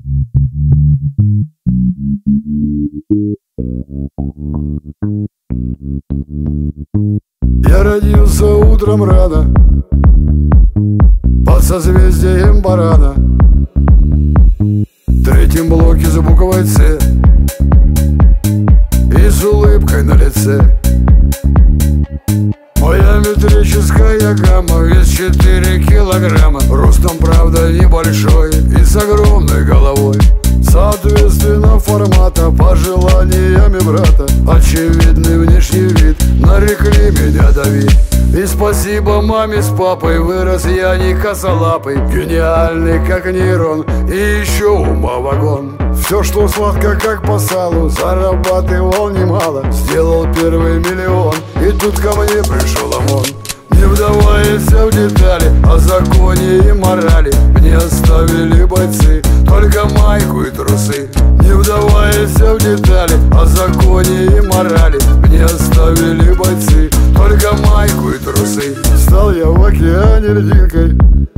Я родился утром рано под созвездием барана, в третьем блоке за буквой «Ц» и с улыбкой на лице. Моя метрическая гамма, вес 4 килограмма, ростом, правда, небольшой и с огромной головой. Соответственно формата, пожеланиями брата, очевидный внешний вид, нарекли меня Давид. И спасибо маме с папой, вырос я не косолапый, гениальный как нейрон и еще ума вагон. Все, что сладко как по салу, зарабатывал немало, сделал первый миллион, и тут ко мне пришел ОМОН. Не вдаваясь в детали, о законе и морали, мне оставили бойцы только майку и трусы. Не вдаваясь в детали, о законе и морали, мне оставили бойцы только майку и трусы. Стал я в океане льдинкой,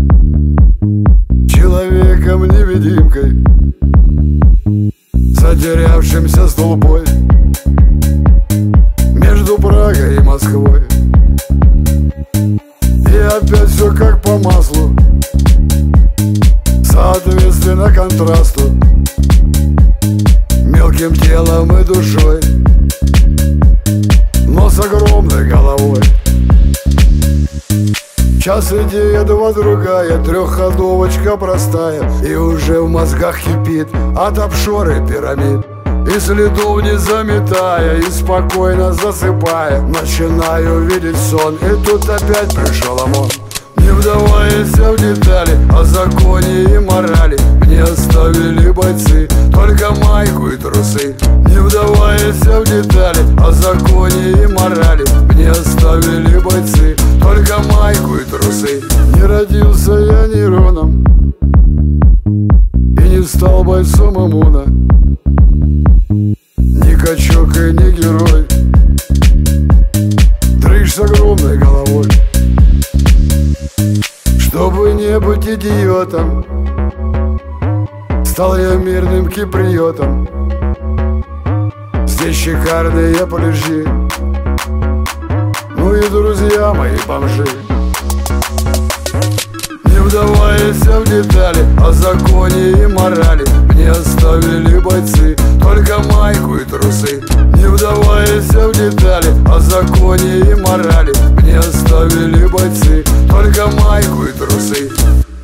человеком-невидимкой, затерявшимся столбой между Прагой и Москвой. И опять все как по маслу, соответственно контрасту, мелким телом и душой, но с огромной головой. Час идея, два другая, трехходовочка простая, и уже в мозгах кипит от офшора и пирамид. И следов не заметая, и спокойно засыпая, начинаю видеть сон, и тут опять пришел ОМОН. Не вдаваясь в детали, о законе и морали, мне оставили бойцы только майку и трусы. Не вдаваясь в детали, о законе и морали, мне оставили бойцы только майку и трусы. Не родился я нейроном и не стал бойцом ОМОНа, ни качок и не герой, дрыщ с огромной головой. Чтобы не быть идиотом, стал я мирным киприотом. Здесь шикарные пляжи, ну и друзья мои бомжи. Не вдаваясь в детали, о законе и морали, мне оставили бойцы только майку и трусы. Не вдаваясь в детали, о законе и морали, мне оставили бойцы только майку и трусы.